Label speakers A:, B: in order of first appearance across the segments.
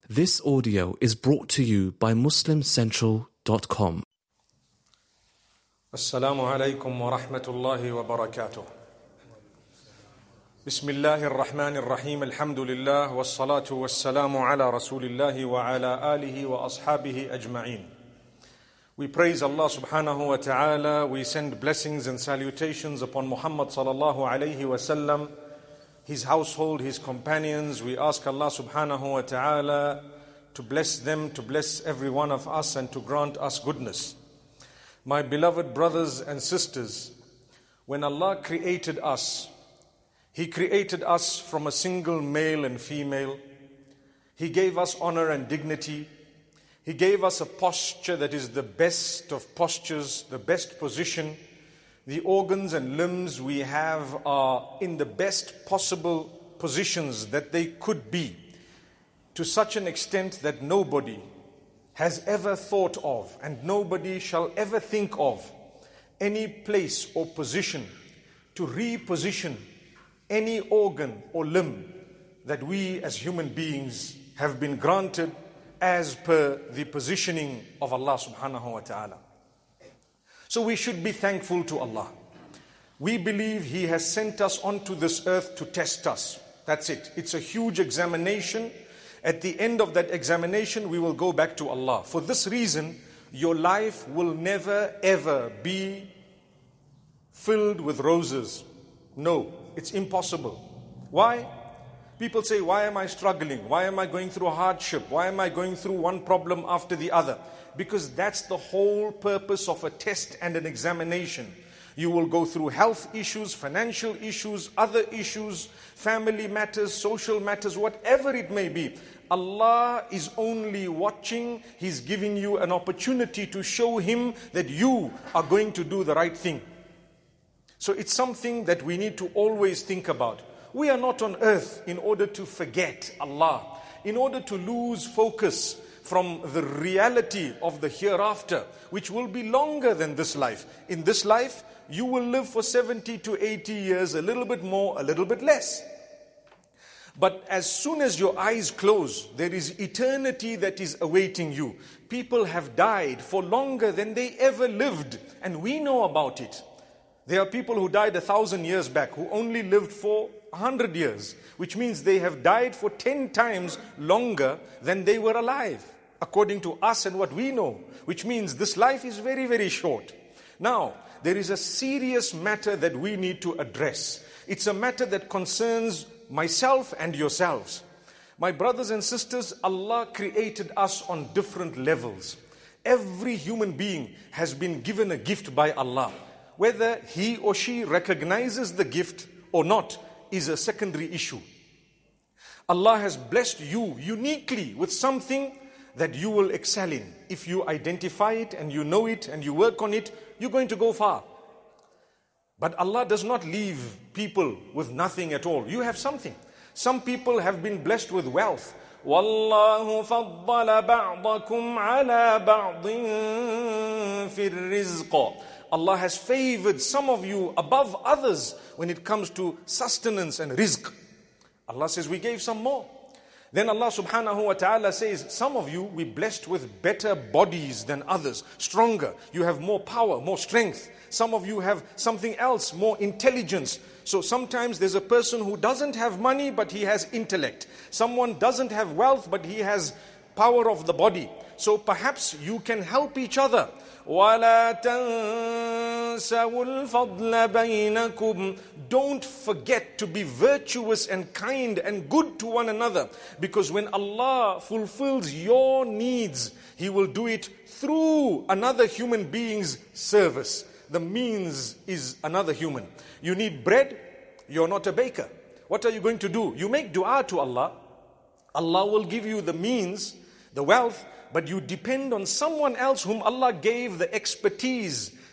A: This audio is brought to you by MuslimCentral.com.
B: Assalamu alaikum wa rahmatullahi wa barakatuh. Bismillahir Rahmanir Rahim. Alhamdulillah wassalatu wassalamu ala Rasulillahi wa ala alihi wa ashabihi ajma'in. We praise Allah subhanahu wa ta'ala. We send blessings and salutations upon Muhammad sallallahu alayhi wa sallam, his household, his companions. We ask Allah subhanahu wa ta'ala to bless them, to bless every one of us, and to grant us goodness. My beloved brothers and sisters, when Allah created us, He created us from a single male and female. He gave us honor and dignity. He gave us a posture that is the best of postures, the best position. The organs and limbs we have are in the best possible positions that they could be, to such an extent that nobody has ever thought of and nobody shall ever think of any place or position to reposition any organ or limb that we as human beings have been granted as per the positioning of Allah subhanahu wa ta'ala. So we should be thankful to Allah. We believe He has sent us onto this earth to test us. That's it. It's a huge examination. At the end of that examination, we will go back to Allah. For this reason, your life will never ever be filled with roses. No, it's impossible. Why? People say, why am I struggling? Why am I going through a hardship? Why am I going through one problem after the other? Because that's the whole purpose of a test and an examination. You will go through health issues, financial issues, other issues, family matters, social matters, whatever it may be. Allah is only watching. He's giving you an opportunity to show Him that you are going to do the right thing. So it's something that we need to always think about. We are not on earth in order to forget Allah, in order to lose focus from the reality of the hereafter, which will be longer than this life. In this life, you will live for 70 to 80 years, a little bit more, a little bit less. But as soon as your eyes close, there is eternity that is awaiting you. People have died for longer than they ever lived, and we know about it. There are people who died 1,000 years back who only lived for 100 years, which means they have died for 10 times longer than they were alive, according to us and what we know, which means this life is very, very short. Now, there is a serious matter that we need to address. It's a matter that concerns myself and yourselves. My brothers and sisters, Allah created us on different levels. Every human being has been given a gift by Allah. Whether he or she recognizes the gift or not is a secondary issue. Allah has blessed you uniquely with something that you will excel in. If you identify it and you know it and you work on it, you're going to go far. But Allah does not leave people with nothing at all. You have something. Some people have been blessed with wealth. وَاللَّهُ فَضَّلَ بَعْضَكُمْ عَلَى بَعْضٍ فِي الرِّزْقِ. Allah has favored some of you above others when it comes to sustenance and rizq. Allah says we gave some more. Then Allah subhanahu wa ta'ala says, some of you we blessed with better bodies than others, stronger. You have more power, more strength. Some of you have something else, more intelligence. So sometimes there's a person who doesn't have money but he has intellect. Someone doesn't have wealth but he has power of the body. So perhaps you can help each other. وَلَا تَنْسَوُا الْفَضْلَ بَيْنَكُمْ. Don't forget to be virtuous and kind and good to one another. Because when Allah fulfills your needs, He will do it through another human being's service. The means is another human. You need bread, you're not a baker. What are you going to do? You make dua to Allah. Allah will give you the means, the wealth, but you depend on someone else whom Allah gave the expertise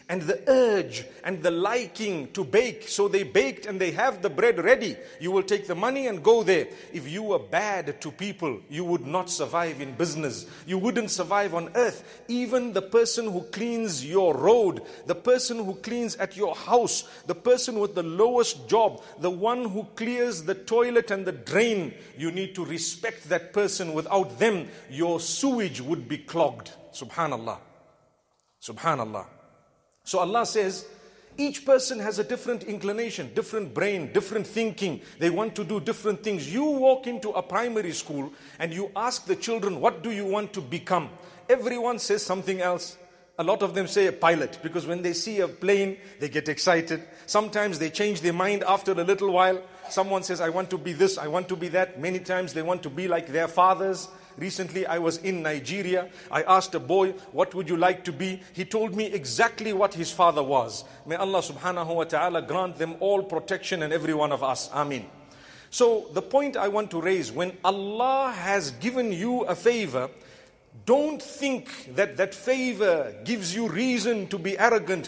B: and the urge and the liking to bake. So they baked and they have the bread ready. You will take the money and go there. If you were bad to people, you would not survive in business. You wouldn't survive on earth. Even the person who cleans your road, the person who cleans at your house, the person with the lowest job, the one who clears the toilet and the drain, you need to respect that person. Without them, your sewage would be clogged. Subhanallah. Subhanallah. So Allah says, each person has a different inclination, different brain, different thinking. They want to do different things. You walk into a primary school and you ask the children, what do you want to become? Everyone says something else. A lot of them say a pilot, because when they see a plane, they get excited. Sometimes they change their mind after a little while. Someone says, I want to be this, I want to be that. Many times they want to be like their fathers. Recently I was in Nigeria. I asked a boy, what would you like to be? He told me exactly what his father was. May Allah subhanahu wa ta'ala grant them all protection and every one of us. Ameen. So the point I want to raise, when Allah has given you a favor, don't think that that favor gives you reason to be arrogant.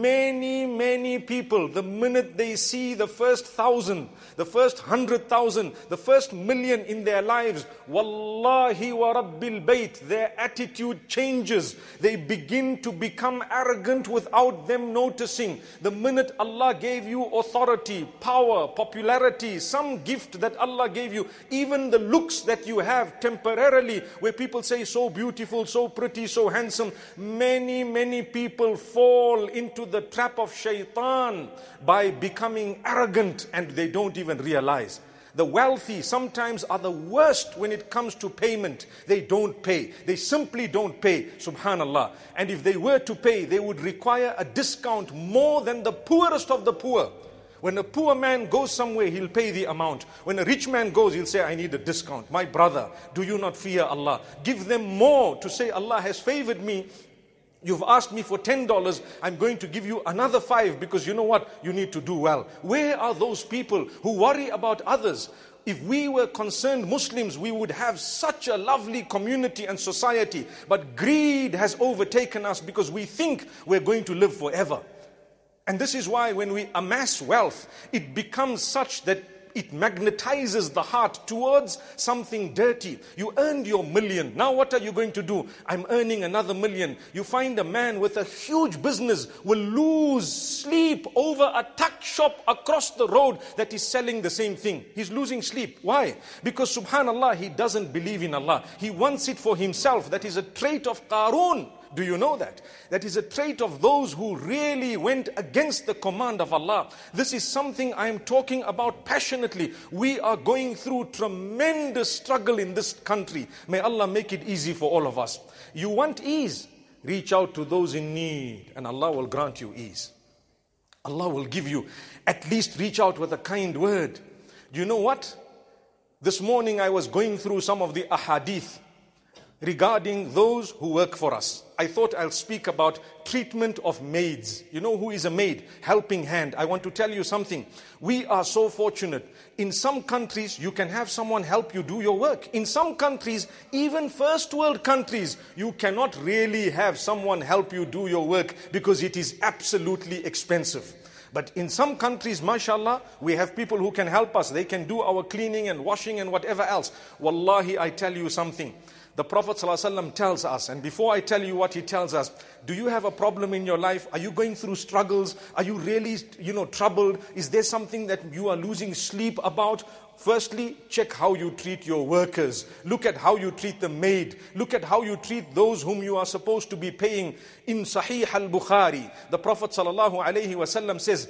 B: Many people, the minute they see the first 1,000, the first 100,000, the first million in their lives, wallahi wa rabbil bayt, their attitude changes. They begin to become arrogant without them noticing. The minute Allah gave you authority, power, popularity, some gift that Allah gave you, even the looks that you have temporarily, where people say so beautiful, so pretty, so handsome, many people fall into the trap of shaitan by becoming arrogant, and they don't even realize. The wealthy sometimes are the worst when it comes to payment. They don't pay. They simply don't pay. Subhanallah. And if they were to pay, they would require a discount more than the poorest of the poor. When a poor man goes somewhere, he'll pay the amount. When a rich man goes, he'll say, I need a discount. My brother, do you not fear Allah? Give them more to say, Allah has favored me. You've asked me for $10, I'm going to give you another $5, because you know what? You need to do well. Where are those people who worry about others? If we were concerned Muslims, we would have such a lovely community and society. But greed has overtaken us because we think we're going to live forever. And this is why when we amass wealth, it becomes such that it magnetizes the heart towards something dirty. You earned your million. Now what are you going to do? I'm earning another million. You find a man with a huge business will lose sleep over a tuck shop across the road that is selling the same thing. He's losing sleep. Why? Because subhanallah, he doesn't believe in Allah. He wants it for himself. That is a trait of Qarun. Do you know that? That is a trait of those who really went against the command of Allah. This is something I am talking about passionately. We are going through tremendous struggle in this country. May Allah make it easy for all of us. You want ease? Reach out to those in need and Allah will grant you ease. Allah will give you, at least reach out with a kind word. Do you know what? This morning I was going through some of the ahadith regarding those who work for us. I thought I'll speak about treatment of maids. You know who is a maid? Helping hand. I want to tell you something. We are so fortunate. In some countries, you can have someone help you do your work. In some countries, even first world countries, you cannot really have someone help you do your work because it is absolutely expensive. But in some countries, mashallah, we have people who can help us. They can do our cleaning and washing and whatever else. Wallahi, I tell you something. The Prophet ﷺ tells us, and before I tell you what he tells us, do you have a problem in your life? Are you going through struggles? Are you really, troubled? Is there something that you are losing sleep about? Firstly, check how you treat your workers. Look at how you treat the maid. Look at how you treat those whom you are supposed to be paying. In Sahih al-Bukhari, the Prophet ﷺ says,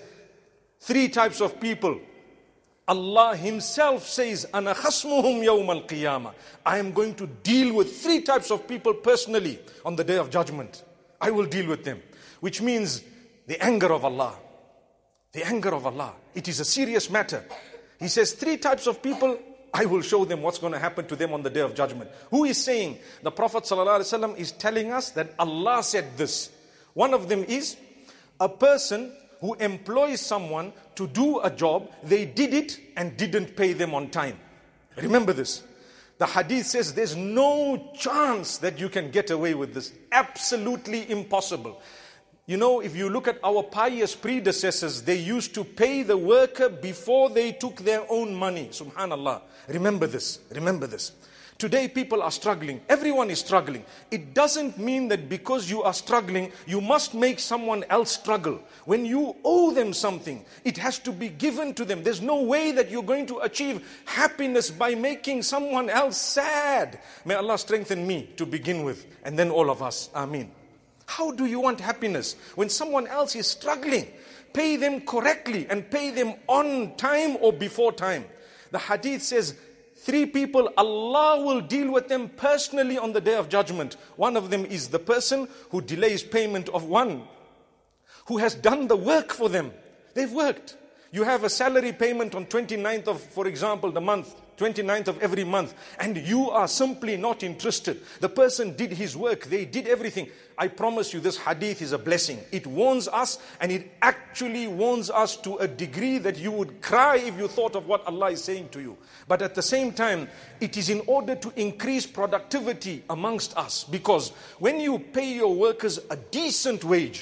B: 3 types of people. Allah himself says, Ana khasmuhum yawm al-qiyamah. I am going to deal with 3 types of people personally on the day of judgment. I will deal with them. Which means the anger of Allah. The anger of Allah. It is a serious matter. He says 3 types of people, I will show them what's going to happen to them on the day of judgment. Who is saying? The Prophet ﷺ is telling us that Allah said this. One of them is a person who employs someone to do a job, they did it and didn't pay them on time. Remember this. The hadith says there's no chance that you can get away with this. Absolutely impossible. You know, if you look at our pious predecessors, they used to pay the worker before they took their own money. Subhanallah. Remember this. Remember this. Today people are struggling. Everyone is struggling. It doesn't mean that because you are struggling, you must make someone else struggle. When you owe them something, it has to be given to them. There's no way that you're going to achieve happiness by making someone else sad. May Allah strengthen me to begin with, and then all of us. Ameen. How do you want happiness when someone else is struggling? Pay them correctly and pay them on time or before time. The hadith says, 3 people, Allah will deal with them personally on the day of judgment. One of them is the person who delays payment of one who has done the work for them. They've worked. You have a salary payment on 29th of, for example, the month, 29th of every month, and you are simply not interested. The person did his work, they did everything. I promise you, this hadith is a blessing. It warns us, and it actually warns us to a degree that you would cry if you thought of what Allah is saying to you. But at the same time, it is in order to increase productivity amongst us. Because when you pay your workers a decent wage,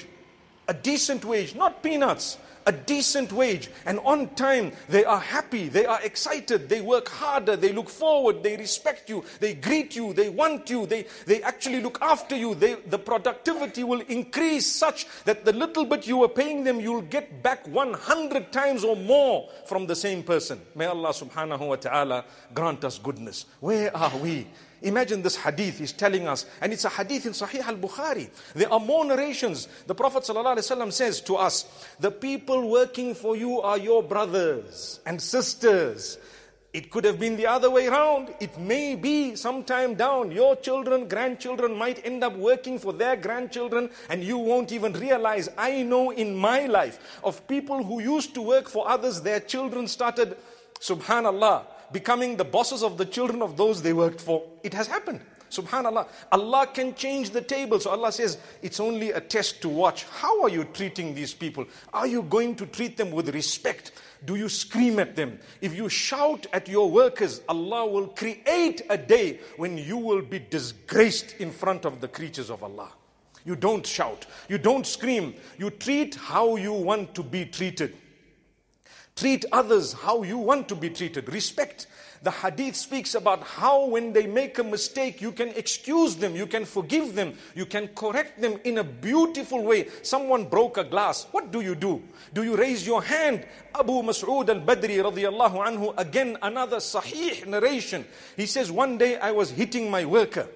B: not peanuts, a decent wage, and on time, they are happy, they are excited, they work harder, they look forward, they respect you, they greet you, they want you, they actually look after you. The productivity will increase such that the little bit you were paying them, you'll get back 100 times or more from the same person. May Allah subhanahu wa ta'ala grant us goodness. Where are we? Imagine this hadith is telling us, and it's a hadith in Sahih al-Bukhari. There are more narrations. The Prophet ﷺ says to us, the people working for you are your brothers and sisters. It could have been the other way around. It may be sometime down. Your children, grandchildren might end up working for their grandchildren, and you won't even realize. I know in my life of people who used to work for others, their children started, subhanallah, becoming the bosses of the children of those they worked for. It has happened. Subhanallah. Allah can change the table. So Allah says, it's only a test to watch. How are you treating these people? Are you going to treat them with respect? Do you scream at them? If you shout at your workers, Allah will create a day when you will be disgraced in front of the creatures of Allah. You don't shout. You don't scream. You treat how you want to be treated. Treat others how you want to be treated. Respect. The hadith speaks about how when they make a mistake, you can excuse them, you can forgive them, you can correct them in a beautiful way. Someone broke a glass. What do? Do you raise your hand? Abu Mas'ud al-Badri radiyallahu anhu, again another sahih narration. He says, one day I was hitting my worker.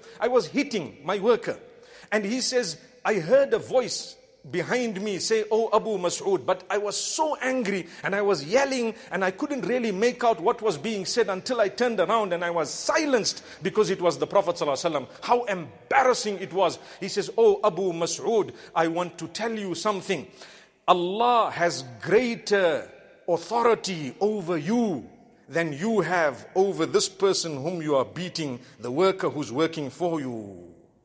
B: And he says, I heard a voice behind me say, oh Abu Mas'ud, but I was so angry and I was yelling and I couldn't really make out what was being said until I turned around and I was silenced because it was the Prophet ﷺ. How embarrassing it was. He says, oh Abu Mas'ud, I want to tell you something. Allah has greater authority over you than you have over this person whom you are beating, the worker who's working for you.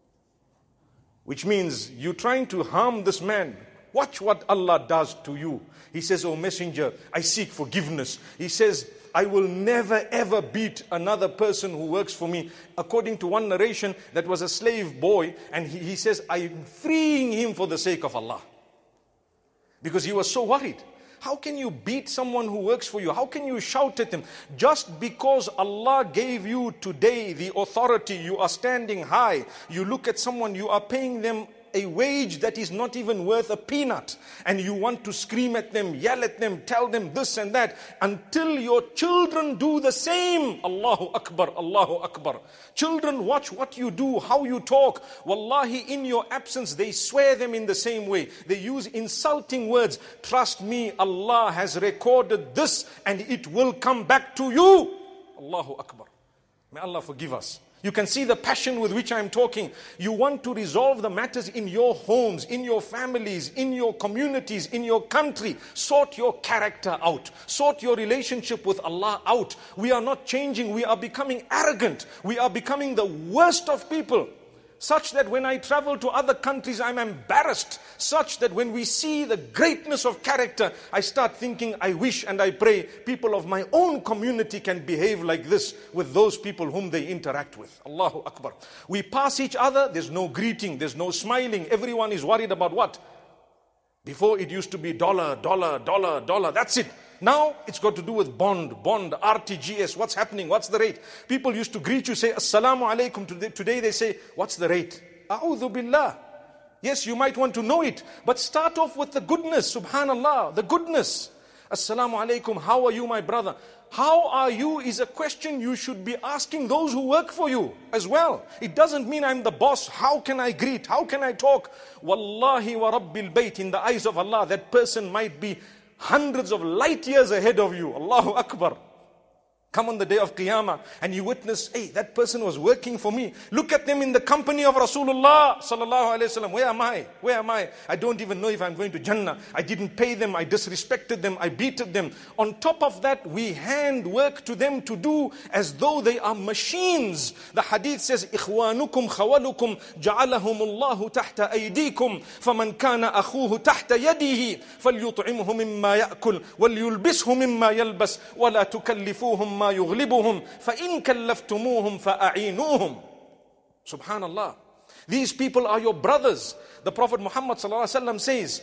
B: Which means you're trying to harm this man. Watch what Allah does to you. He says, oh messenger, I seek forgiveness. He says, I will never ever beat another person who works for me. According to one narration, that was a slave boy, and he says, I'm freeing him for the sake of Allah. Because he was so worried. How can you beat someone who works for you? How can you shout at them? Just because Allah gave you today the authority, you are standing high. You look at someone, you are paying them a wage that is not even worth a peanut. And you want to scream at them, yell at them, tell them this and that. Until your children do the same. Allahu Akbar, Allahu Akbar. Children, watch what you do, how you talk. Wallahi, in your absence, they swear them in the same way. They use insulting words. Trust me, Allah has recorded this and it will come back to you. Allahu Akbar. May Allah forgive us. You can see the passion with which I'm talking. You want to resolve the matters in your homes, in your families, in your communities, in your country. Sort your character out. Sort your relationship with Allah out. We are not changing. We are becoming arrogant. We are becoming the worst of people. Such that when I travel to other countries, I'm embarrassed. Such that when we see the greatness of character, I start thinking, I wish and I pray people of my own community can behave like this with those people whom they interact with. Allahu Akbar. We pass each other, there's no greeting, there's no smiling. Everyone is worried about what? Before it used to be dollar, dollar, dollar, dollar. That's it. Now it's got to do with bond, RTGS. What's happening? What's the rate? People used to greet you, say, Assalamu alaikum. Today they say, what's the rate? A'udhu billah. Yes, you might want to know it. But start off with the goodness. Subhanallah. The goodness. Assalamu alaikum. How are you, my brother? How are you is a question you should be asking those who work for you as well. It doesn't mean I'm the boss. How can I greet? How can I talk? Wallahi wa rabbil bayt. In the eyes of Allah, that person might be hundreds of light years ahead of you. Allahu Akbar. Come on the day of Qiyamah and you witness, hey, that person was working for me. Look at them in the company of Rasulullah sallallahu alaihi wasallam. Where am I? Where am I? I don't even know if I'm going to Jannah. I didn't pay them. I disrespected them. I beated them. On top of that, we hand work to them to do as though they are machines. The hadith says, إِخْوَانُكُمْ خَوَلُكُمْ جَعَلَهُمُ اللَّهُ تَحْتَ أَيْدِيكُمْ فَمَنْ كَانَ أَخُوهُ تَحْتَ يَدِهِ فَلْيُطْعِمْهُ مِمَّا يَأْكُلْ وَلْيُلْبِسْهُ مِمَّا يَلْبَسْ وَلَا تُكَلِّفُوهُمْ يغلبهم فإن كلفتموهم فأعينوهم. Subhanallah. These people are your brothers. The Prophet Muhammad ﷺ says,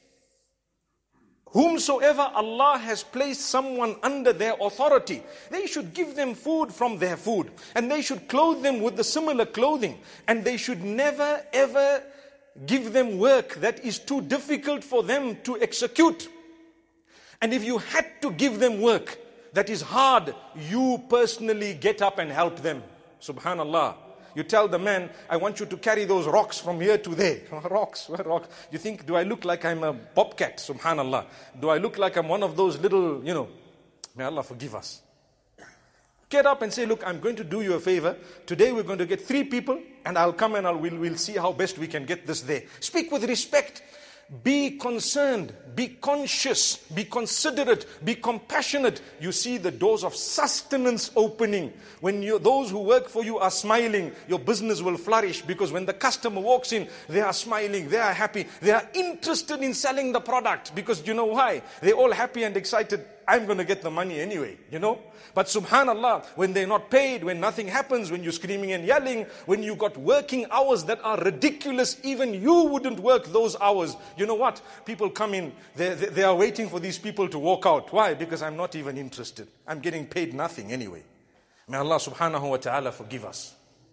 B: whomsoever Allah has placed someone under their authority, they should give them food from their food, and they should clothe them with the similar clothing, and they should never ever give them work that is too difficult for them to execute. And if you had to give them work that is hard, you personally get up and help them. Subhanallah. You tell the man, I want you to carry those rocks from here to there. Rocks? What rocks? You think, do I look like I'm a bobcat? Subhanallah. Do I look like I'm one of those little, may Allah forgive us. Get up and say, look, I'm going to do you a favor. Today we're going to get 3 people and I'll come and we'll see how best we can get this there. Speak with respect. Be concerned, be conscious, be considerate, be compassionate. You see the doors of sustenance opening. When those who work for you are smiling, your business will flourish, because when the customer walks in, they are smiling, they are happy, they are interested in selling the product, because you know why? They're all happy and excited. I'm going to get the money anyway, But subhanallah, when they're not paid, when nothing happens, when you're screaming and yelling, when you got working hours that are ridiculous, even you wouldn't work those hours. You know what? People come in, they are waiting for these people to walk out. Why? Because I'm not even interested. I'm getting paid nothing anyway. May Allah subhanahu wa ta'ala forgive us.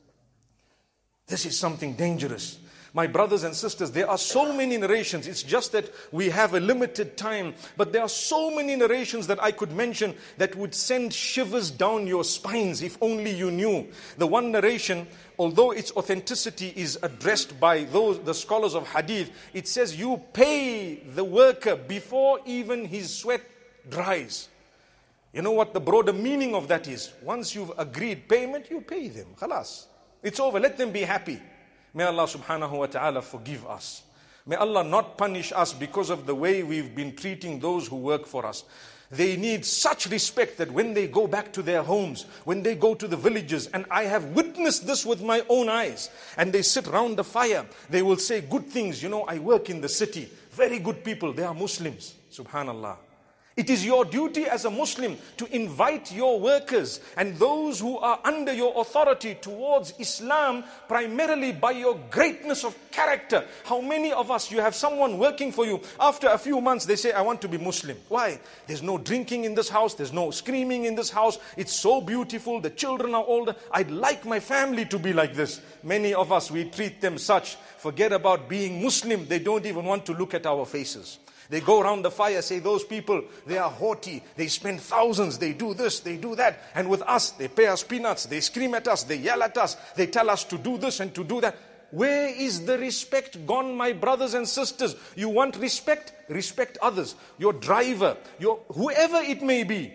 B: This is something dangerous. My brothers and sisters, there are so many narrations. It's just that we have a limited time. But there are so many narrations that I could mention that would send shivers down your spines if only you knew. The one narration, although its authenticity is addressed by the scholars of hadith, it says you pay the worker before even his sweat dries. You know what the broader meaning of that is? Once you've agreed payment, you pay them. Khalas. It's over. Let them be happy. May Allah subhanahu wa ta'ala forgive us. May Allah not punish us because of the way we've been treating those who work for us. They need such respect that when they go back to their homes, when they go to the villages, and I have witnessed this with my own eyes, and they sit round the fire, they will say good things. I work in the city. Very good people. They are Muslims. Subhanallah. It is your duty as a Muslim to invite your workers and those who are under your authority towards Islam, primarily by your greatness of character. How many of us, you have someone working for you, after a few months they say, I want to be Muslim. Why? There's no drinking in this house, there's no screaming in this house, it's so beautiful, the children are older, I'd like my family to be like this. Many of us, we treat them such. Forget about being Muslim, they don't even want to look at our faces. They go around the fire, say those people, they are haughty, they spend thousands, they do this, they do that. And with us, they pay us peanuts, they scream at us, they yell at us, they tell us to do this and to do that. Where is the respect gone, my brothers and sisters? You want respect? Respect others. Your driver, whoever it may be,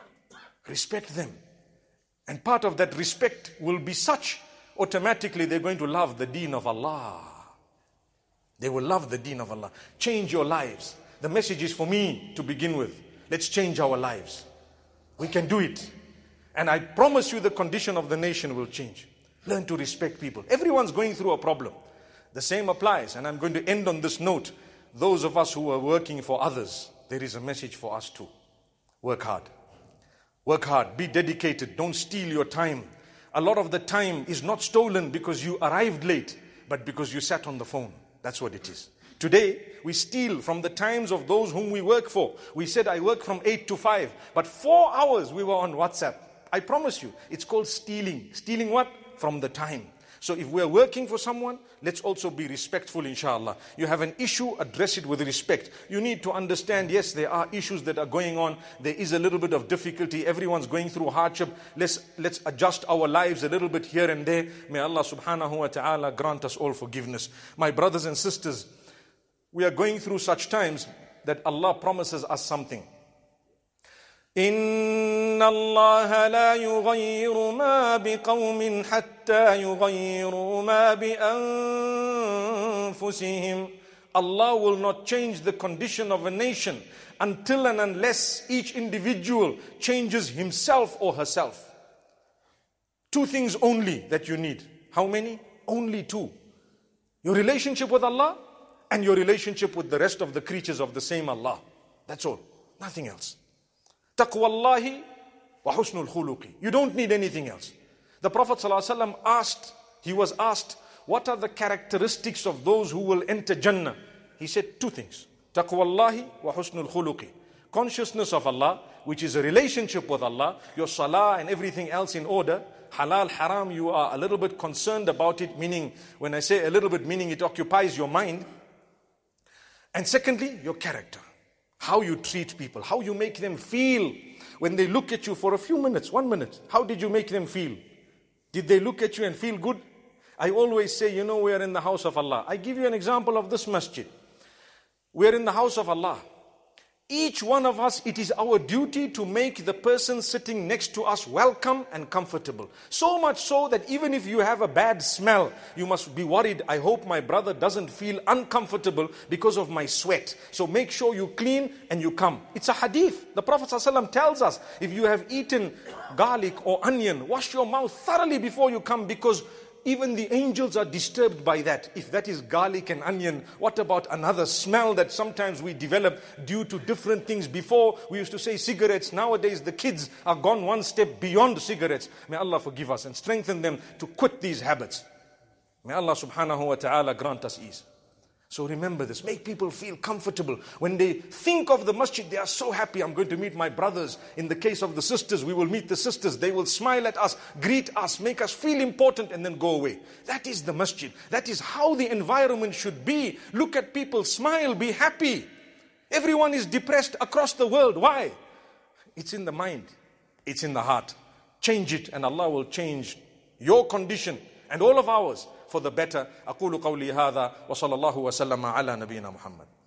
B: respect them. And part of that respect will be such, automatically they're going to love the deen of Allah. They will love the deen of Allah. Change your lives. The message is for me to begin with. Let's change our lives. We can do it. And I promise you the condition of the nation will change. Learn to respect people. Everyone's going through a problem. The same applies. And I'm going to end on this note. Those of us who are working for others, there is a message for us too. Work hard. Work hard. Be dedicated. Don't steal your time. A lot of the time is not stolen because you arrived late, but because you sat on the phone. That's what it is. Today, we steal from the times of those whom we work for. We said, I work from 8 to 5. But 4 hours we were on WhatsApp. I promise you, it's called stealing. Stealing what? From the time. So if we're working for someone, let's also be respectful, inshallah. You have an issue, address it with respect. You need to understand, yes, there are issues that are going on. There is a little bit of difficulty. Everyone's going through hardship. Let's adjust our lives a little bit here and there. May Allah subhanahu wa ta'ala grant us all forgiveness. My brothers and sisters, we are going through such times that Allah promises us something. إِنَّ اللَّهَ لَا يُغَيِّرُ مَا بِقَوْمٍ حَتَّى يُغَيِّرُوا مَا بِأَنفُسِهِمْ. Allah will not change the condition of a nation until and unless each individual changes himself or herself. 2 things only that you need. How many? Only 2. Your relationship with Allah and your relationship with the rest of the creatures of the same Allah. That's all. Nothing else. Taqwallahi wa husnul khuluqi. You don't need anything else. The Prophet ﷺ was asked, what are the characteristics of those who will enter Jannah? He said 2 things. Taqwallahi wa husnul khuluqi. Consciousness of Allah, which is a relationship with Allah, your salah and everything else in order. Halal, haram, you are a little bit concerned about it, meaning, when I say a little bit, meaning it occupies your mind. And secondly, your character. How you treat people, how you make them feel when they look at you for a few minutes, 1 minute. How did you make them feel? Did they look at you and feel good? I always say, we are in the house of Allah. I give you an example of this masjid. We are in the house of Allah. Each one of us, it is our duty to make the person sitting next to us welcome and comfortable. So much so that even if you have a bad smell, you must be worried, I hope my brother doesn't feel uncomfortable because of my sweat. So make sure you clean and you come. It's a hadith. The Prophet ﷺ tells us, if you have eaten garlic or onion, wash your mouth thoroughly before you come, because even the angels are disturbed by that. If that is garlic and onion, what about another smell that sometimes we develop due to different things? Before, we used to say cigarettes. Nowadays, the kids are gone one step beyond cigarettes. May Allah forgive us and strengthen them to quit these habits. May Allah subhanahu wa ta'ala grant us ease. So remember this, make people feel comfortable. When they think of the masjid, they are so happy. I'm going to meet my brothers. In the case of the sisters, we will meet the sisters. They will smile at us, greet us, make us feel important, and then go away. That is the masjid. That is how the environment should be. Look at people, smile, be happy. Everyone is depressed across the world. Why? It's in the mind. It's in the heart. Change it, and Allah will change your condition and all of ours for the better. أقول قولي هذا وصلى الله وسلم على نبينا محمد.